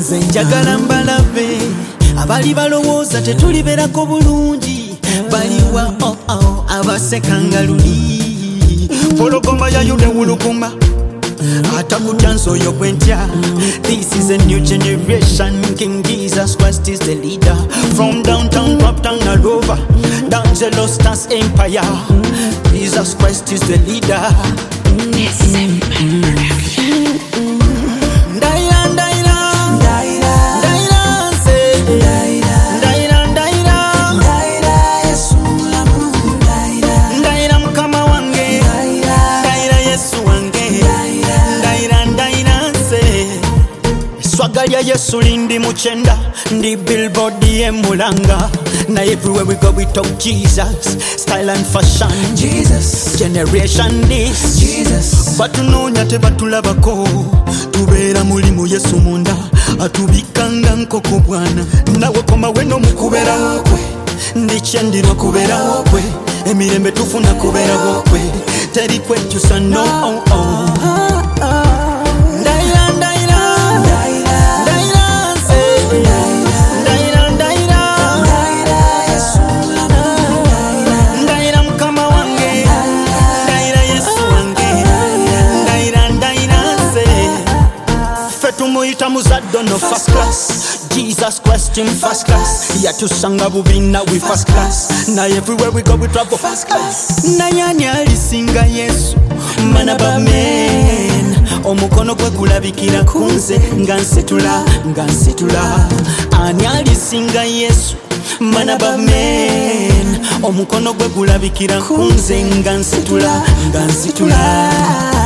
nze njagala mbalabe abali balowooza tetuliberako bulungi baliwa abasekanga luli pologoma yayo newuluguma atakutya nsoyo kwentya. This is a new generation. King Jesus Christ is the leader. From downtown, uptown, all over D'Angelo Stars Empire. Jesus Christ is the leader. Swagalya Yesu lindi muchenda ndi billboard emulanga. Na everywhere we go we talk Jesus, style and fashion Jesus, generation this Jesus. Batunonya tebatulabako tubeera mulimu Yesu munda atubikanga nkoko bwana. Nawe koma weno mukuberawo kwe ndichendirwa kuberawo kwe emirembe tufuna kuberawo kwe teri kwetusa no Tumuita muzaddo no first class. Jesus Christ in first class. Yatusanga bubina we first class. Na everywhere we go we travel first class. Na yani alisinga Yesu manaba men omukono gwe gulabikira kunze nga nsitula. Ani alisinga Yesu manaba men omukono gwe gulabikira kunze nga nsitula.